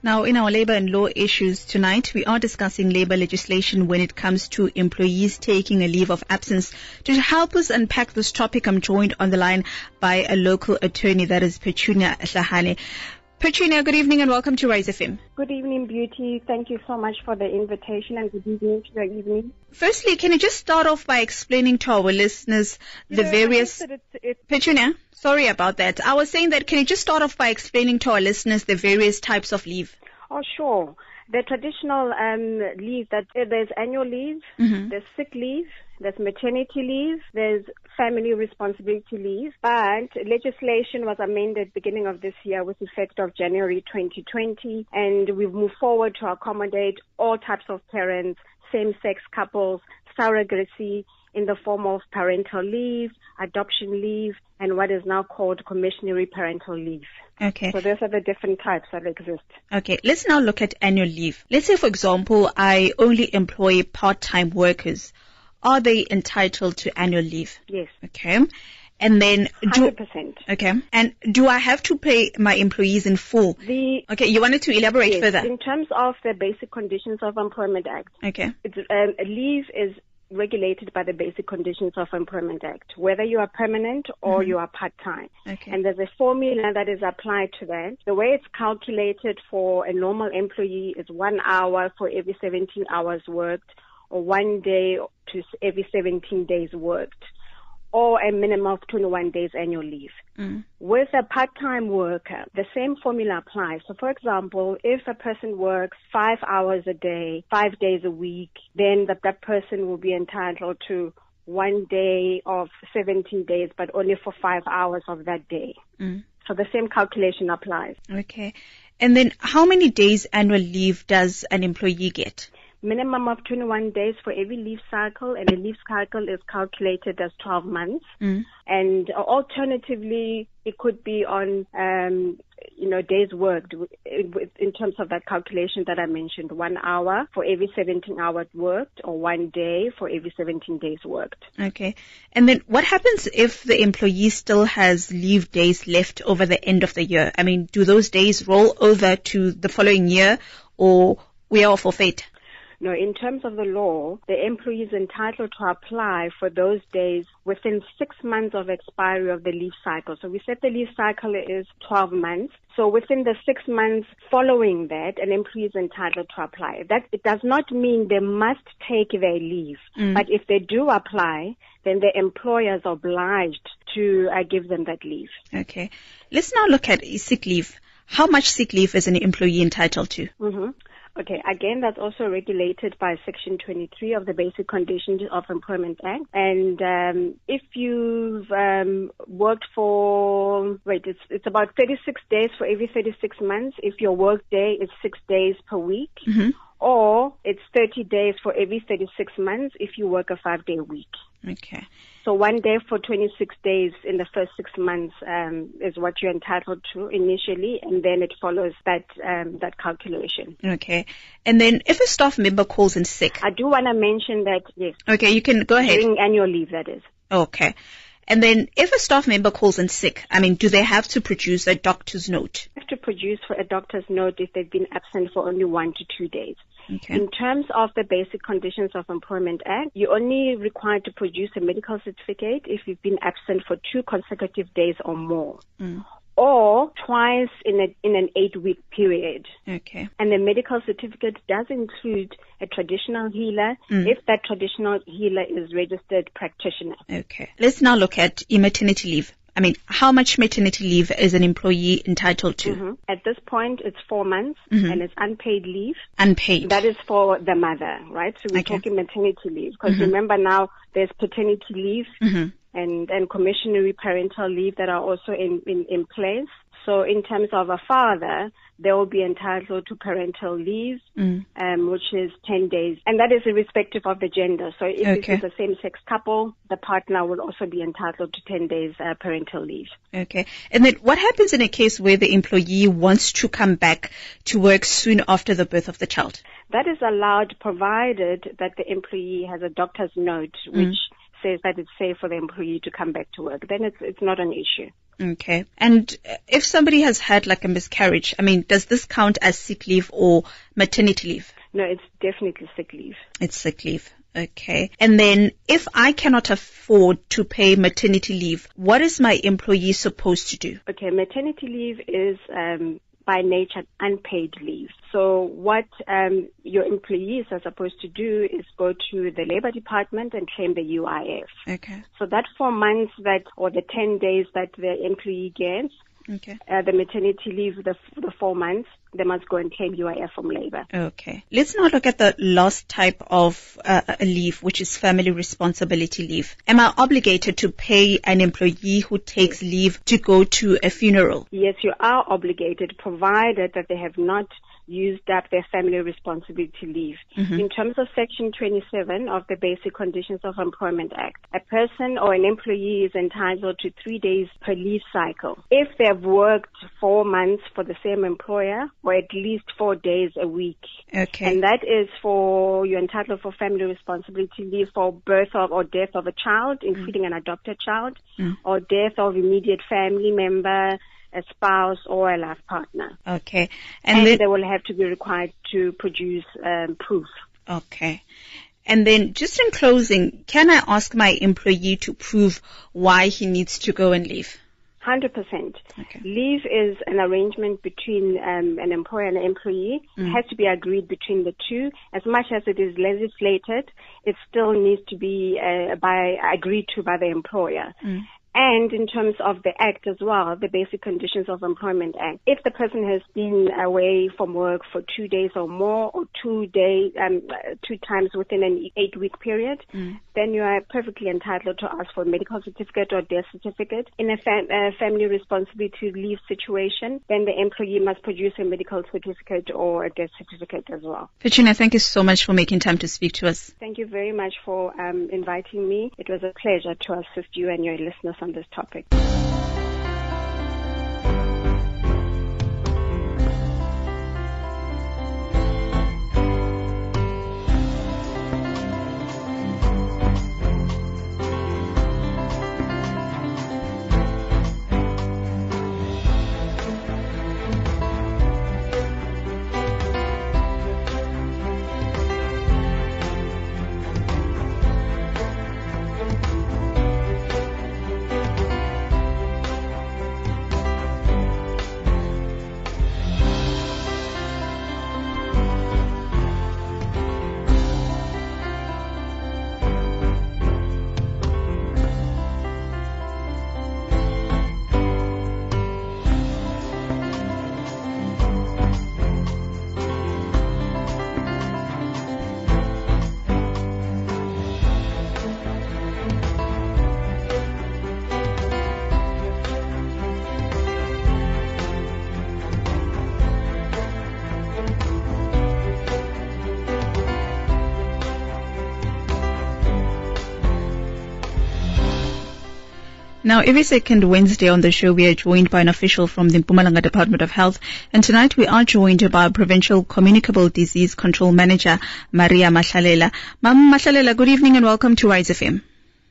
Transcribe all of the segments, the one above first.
Now, in our labor and law issues tonight, we are discussing labor legislation when it comes to employees taking a leave of absence. To help us unpack this topic, I'm joined on the line by a local attorney, that is Petunia Hlahane. Petunia, good evening and welcome to Rise FM. Good evening, Beauty. Thank you so much for the invitation and good evening to your evening. Firstly, can you just start off by explaining to our listeners the various... Petunia, sorry about that. I was saying that, can you just start off by explaining to our listeners the various types of leave? Oh, sure. The traditional leave, that there's annual leave, there's sick leave, there's maternity leave, there's family responsibility leave, but legislation was amended beginning of this year with effect of January 2020, and we've moved forward to accommodate all types of parents, same-sex couples, surrogacy in the form of parental leave, adoption leave, and what is now called commissionary parental leave. Okay. So those are the different types that exist. Okay, let's now look at annual leave. Let's say, for example, I only employ part-time workers. Are they entitled to annual leave? Yes. Okay. And then 100%. Okay. And do I have to pay my employees in full? Okay, you wanted to elaborate further. In terms of the Basic Conditions of Employment Act. Okay. Leave is regulated by the Basic Conditions of Employment Act, whether you are permanent or you are part-time. Okay. And there's a formula that is applied to that. The way it's calculated for a normal employee is 1 hour for every 17 hours worked, or 1 day to every 17 days worked, or a minimum of 21 days annual leave. With a part-time worker, the same formula applies. So, for example, if a person works 5 hours a day, 5 days a week, then that person will be entitled to 1 day of 17 days, but only for 5 hours of that day. So the same calculation applies. Okay. And then how many days annual leave does an employee get? Minimum of 21 days for every leave cycle, and the leave cycle is calculated as 12 months. And alternatively, it could be on, days worked in terms of that calculation that I mentioned, 1 hour for every 17 hours worked, or 1 day for every 17 days worked. Okay. And then what happens if the employee still has leave days left over the end of the year? I mean, do those days roll over to the following year, or we are forfeit? No, in terms of the law, the employee is entitled to apply for those days within 6 months of expiry of the leave cycle. So we said the leave cycle is 12 months. So within the 6 months following that, an employee is entitled to apply. That it does not mean they must take their leave. But if they do apply, then the employer is obliged to give them that leave. Okay. Let's now look at sick leave. How much sick leave is an employee entitled to? Okay, again, that's also regulated by Section 23 of the Basic Conditions of Employment Act. And if you've worked for, it's about 36 days for every 36 months if your work day is 6 days per week, or it's 30 days for every 36 months if you work a 5-day week. Okay. So 1 day for 26 days in the first 6 months is what you're entitled to initially, and then it follows that calculation. Okay. And then if a staff member calls in sick... I do want to mention that, yes. Okay, you can go ahead. During annual leave, that is. Okay. And then if a staff member calls in sick, I mean, do they have to produce a doctor's note? They have to produce for a doctor's note if they've been absent for only 1 to 2 days. Okay. In terms of the Basic Conditions of Employment Act, you're only required to produce a medical certificate if you've been absent for 2 consecutive days or more. Or twice in an 8-week period. Okay. And the medical certificate does include a traditional healer if that traditional healer is registered practitioner. Okay. Let's now look at maternity leave. I mean, how much maternity leave is an employee entitled to? At this point, it's 4 months, and it's unpaid leave. Unpaid. That is for the mother, right? So we're talking maternity leave. Because remember now, there's paternity leave and commissionary parental leave that are also in place. So in terms of a father, they will be entitled to parental leave, which is 10 days. And that is irrespective of the gender. So if it's a same-sex couple, the partner will also be entitled to 10 days parental leave. Okay. And then what happens in a case where the employee wants to come back to work soon after the birth of the child? That is allowed provided that the employee has a doctor's note, which says that it's safe for the employee to come back to work. Then it's not an issue. Okay. And if somebody has had like a miscarriage, I mean, does this count as sick leave or maternity leave? No, it's definitely sick leave. It's sick leave. Okay. And then if I cannot afford to pay maternity leave, what is my employee supposed to do? Okay, maternity leave is by nature unpaid leave. So what your employees are supposed to do is go to the Labor Department and claim the UIF. Okay. So that 4 months or the 10 days that the employee gets, Okay. The maternity leave, the 4 months, they must go and claim UIF from Labor. Okay. Let's now look at the last type of leave, which is family responsibility leave. Am I obligated to pay an employee who takes leave to go to a funeral? Yes, you are obligated, provided that they have not used up their family responsibility leave. In terms of Section 27 of the Basic Conditions of Employment Act, a person or an employee is entitled to 3 days per leave cycle if they have worked 4 months for the same employer or at least 4 days a week. Okay. And that is you're entitled for family responsibility leave for birth of or death of a child, including an adopted child, or death of immediate family member, a spouse or a life partner. Okay. And they will have to be required to produce proof. Okay. And then just in closing, can I ask my employee to prove why he needs to go and leave? 100%. Okay. Leave is an arrangement between an employer and an employee. It has to be agreed between the two. As much as it is legislated, it still needs to be agreed to by the employer. And in terms of the Act as well, the Basic Conditions of Employment Act, if the person has been away from work for 2 days or more, or 2 times within an 8-week period, then you are perfectly entitled to ask for a medical certificate or death certificate. In a family responsibility leave situation, then the employee must produce a medical certificate or a death certificate as well. Petrina, thank you so much for making time to speak to us. Thank you very much for inviting me. It was a pleasure to assist you and your listeners on this topic. Now, every second Wednesday on the show, we are joined by an official from the Mpumalanga Department of Health. And tonight we are joined by Provincial Communicable Disease Control Manager, Maria Mahlalela. Ma'am Mahlalela, good evening and welcome to Rise FM.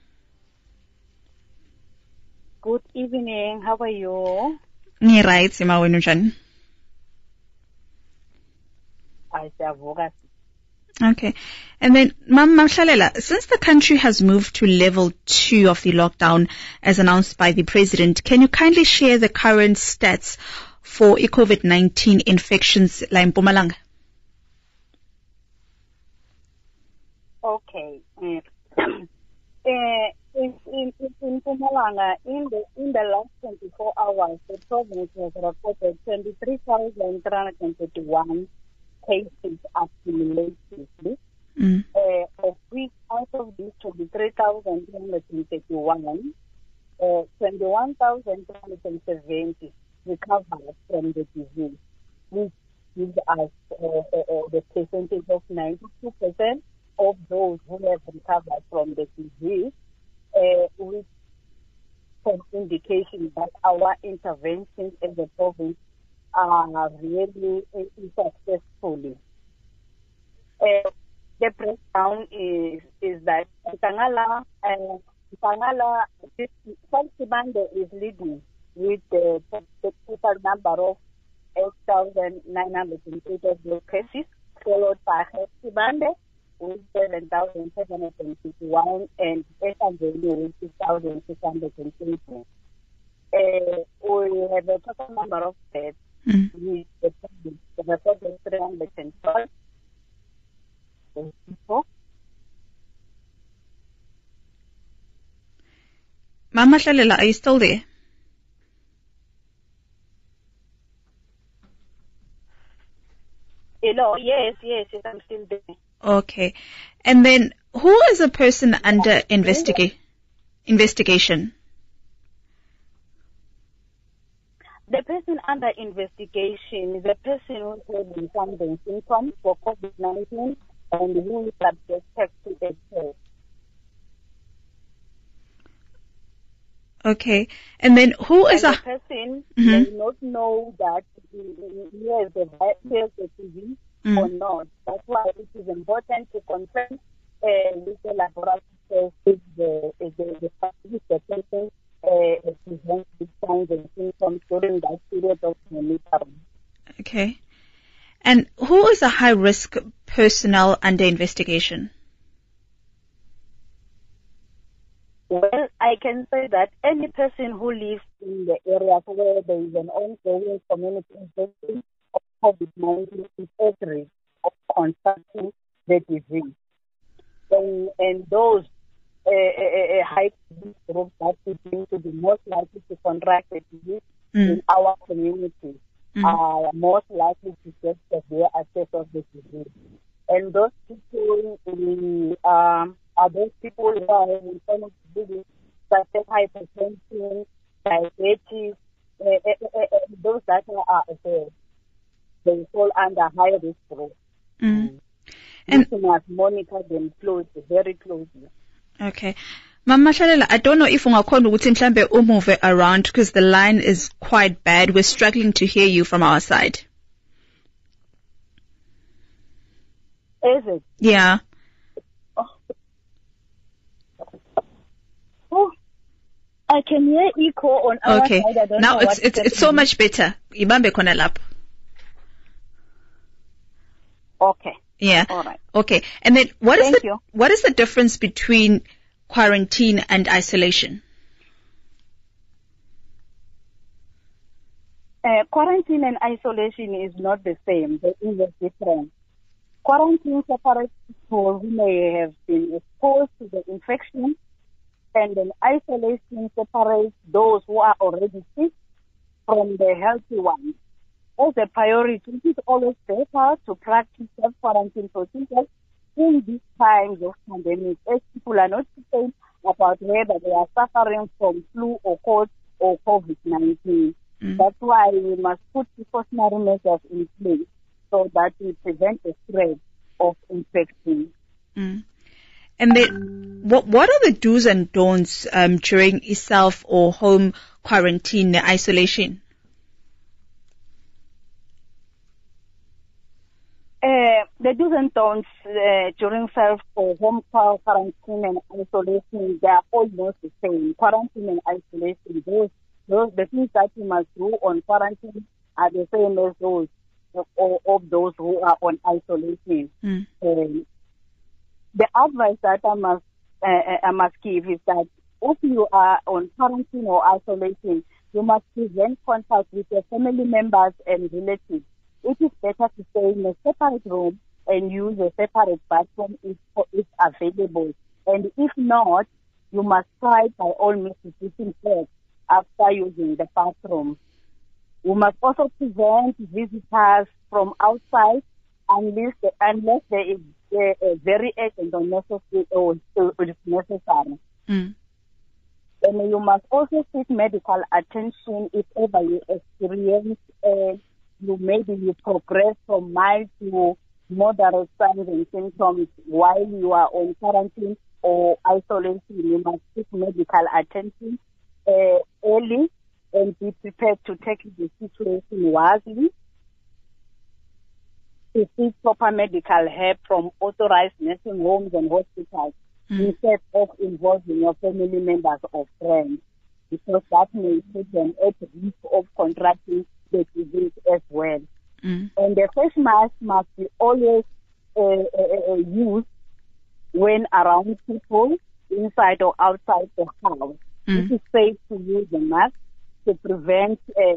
Good evening. How are you? Right, Sima Wenujani. Okay. And then, Ma'am Mahlalela, since the country has moved to level 2 of the lockdown as announced by the President, can you kindly share the current stats for COVID-19 infections in Mpumalanga? Okay. In Mpumalanga, in the last 24 hours, the province has reported 23,331 cases accumulatively. Of which, out of these 23,331, 21,370 recovered from the disease, which gives us the percentage of 92% of those who have recovered from the disease, with some indication that our interventions in the province are really successful. The breakdown is that Ntangala Sibande is leading with the total number of 8,908 of those cases, followed by Hepsibande with 7,751 and Esangeni with 6,620. We have a total number of deaths with the report of 312 people. Mama Hlalela, are you still there? Hello, yes, I'm still there. Okay. And then, who is a person under investigation? The person under investigation is a person who is having some symptoms for COVID-19 and who is subjected to a test. Okay. And then, who is the person does not know that he has the disease or not. That's why it is important to confirm with the laboratory test if the person presents with signs and symptoms during that period of monitoring. Okay. And who is a high-risk personnel under investigation? Well, I can say that any person who lives in the areas where there is an ongoing community infection of COVID-19 is at risk of contracting the disease. And those high risk groups that seem to be most likely to contract the disease in our community are most likely to get severe access of the disease. And those people are those people who are having chronic disease such as hypertension, diabetes, those that are they fall under high risk group. And we must monitor them very closely. Okay. Mama Hlalela, I don't know if ungakhona ukuthi mhlambe umove around because the line is quite bad. We're struggling to hear you from our side. Is it? Yeah. Oh, I can hear echo on our side. I don't now know it's so much better. Ibambe khona lapho. Okay. Yeah. All right. Okay. And then what is Thank the difference between quarantine and isolation? Quarantine and isolation is not the same. There is a difference. Quarantine separates people who may have been exposed to the infection, and then isolation separates those who are already sick from the healthy ones. As a priority, it is always better to practice self-quarantine procedures in these times of pandemic, as people are not concerned about whether they are suffering from flu or cold or COVID-19. That's why we must put precautionary measures in place so that we prevent the spread of infection. And then, what are the do's and don'ts during self or home quarantine isolation? The do's and don'ts during self or home quarantine and isolation, they are almost the same. Quarantine and isolation, the things that you must do on quarantine are the same as those of those who are on isolation. The advice that I must give is that if you are on quarantine or isolation, you must prevent contact with your family members and relatives. It is better to stay in a separate room and use a separate bathroom if available. And if not, you must try by all means to disinfect after using the bathroom. We must also prevent visitors from outside unless there is a very urgent or necessary. And you must also seek medical attention if ever you experience you progress from mild to moderate signs and symptoms while you are on quarantine or isolation. You must seek medical attention early and be prepared to take the situation wisely. To seek proper medical help from authorized nursing homes and hospitals instead of involving your family members or friends. because that may put them at risk of contracting the disease as well. And the face mask must be always used when around people, inside or outside the house. It is safe to use the mask to prevent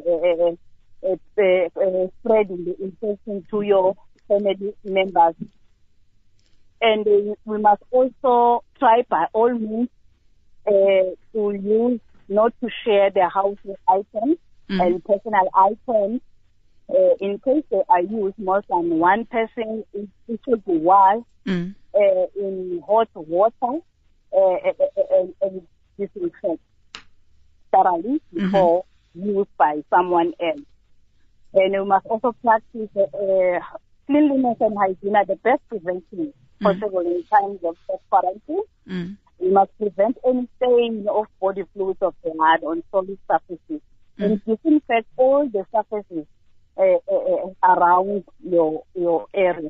spreading the infection to your family members. And we must also try by all means to use not to share the household items and personal items. In case they are used more than one person, it should be washed in hot water and disinfect thoroughly before used by someone else. And we must also practice cleanliness and hygiene are the best prevention possible in times of quarantine. We must prevent any stain of body fluids or blood on solid surfaces and disinfect all the surfaces around your area.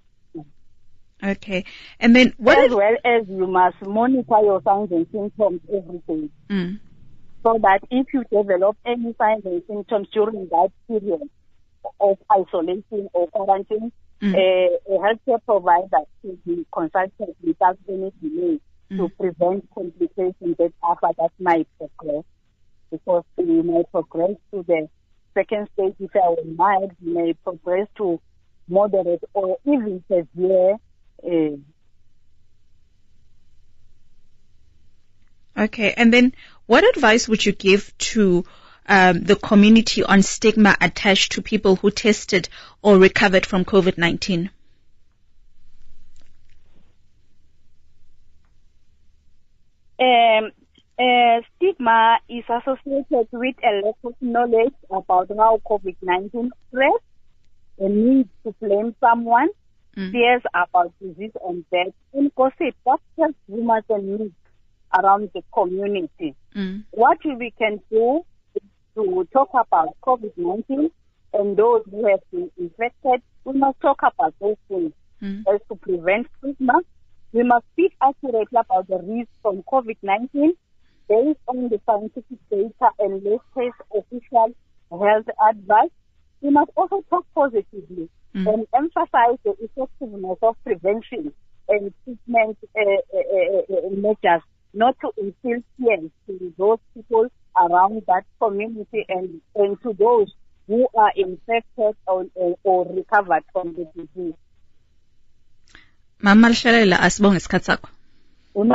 Okay. And then as well as you must monitor your signs and symptoms every day. So that if you develop any signs and symptoms during that period of isolation or quarantine, a healthcare provider should be consulted without any delay to prevent complications that might progress. Because you may progress to the second stage, if you are mild, you may progress to moderate or even severe. Okay, and then what advice would you give to the community on stigma attached to people who tested or recovered from COVID-19? Stigma is associated with a lack of knowledge about how COVID-19 spreads, a need to blame someone, fears about disease and death, and gossip. That's just rumors and myths around the community. What we can do is to talk about COVID-19 and those who have been infected. We must talk about those things as to prevent stigma. We must speak accurately about the risks from COVID-19 based on the scientific data and latest official health advice. We must also talk positively and emphasize the effectiveness of prevention and treatment measures, not to instill fear to those people around that community and to those who are infected or recovered from the disease. Mama Shalela, asibonge isikhathi sakho.